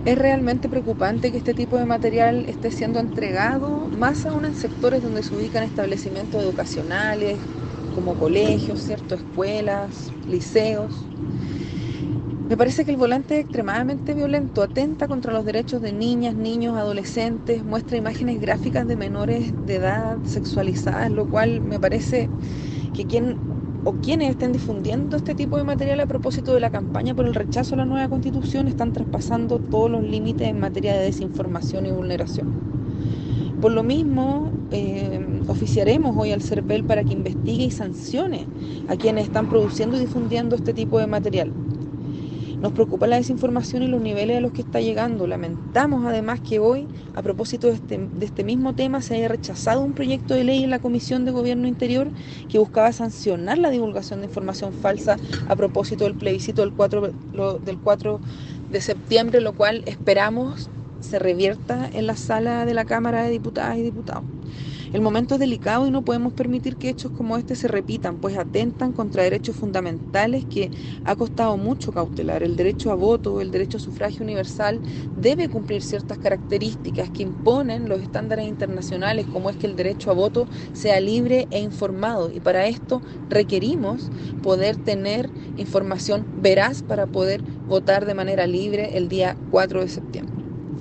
Es realmente preocupante que este tipo de material esté siendo entregado, más aún en sectores donde se ubican establecimientos educacionales, como colegios, ¿cierto? Escuelas, liceos. Me parece que el volante es extremadamente violento, atenta contra los derechos de niñas, niños, adolescentes, muestra imágenes gráficas de menores de edad sexualizadas, lo cual me parece que quienes estén difundiendo este tipo de material a propósito de la campaña por el rechazo a la nueva constitución están traspasando todos los límites en materia de desinformación y vulneración. Por lo mismo, oficiaremos hoy al CERVEL para que investigue y sancione a quienes están produciendo y difundiendo este tipo de material. Nos preocupa la desinformación y los niveles a los que está llegando. Lamentamos además que hoy, a propósito de este mismo tema, se haya rechazado un proyecto de ley en la Comisión de Gobierno Interior que buscaba sancionar la divulgación de información falsa a propósito del plebiscito del 4 de septiembre, lo cual esperamos se revierta en la sala de la Cámara de Diputadas y Diputados. El momento es delicado y no podemos permitir que hechos como este se repitan, pues atentan contra derechos fundamentales que ha costado mucho cautelar. El derecho a voto, el derecho a sufragio universal debe cumplir ciertas características que imponen los estándares internacionales, como es que el derecho a voto sea libre e informado. Y para esto requerimos poder tener información veraz para poder votar de manera libre el día 4 de septiembre.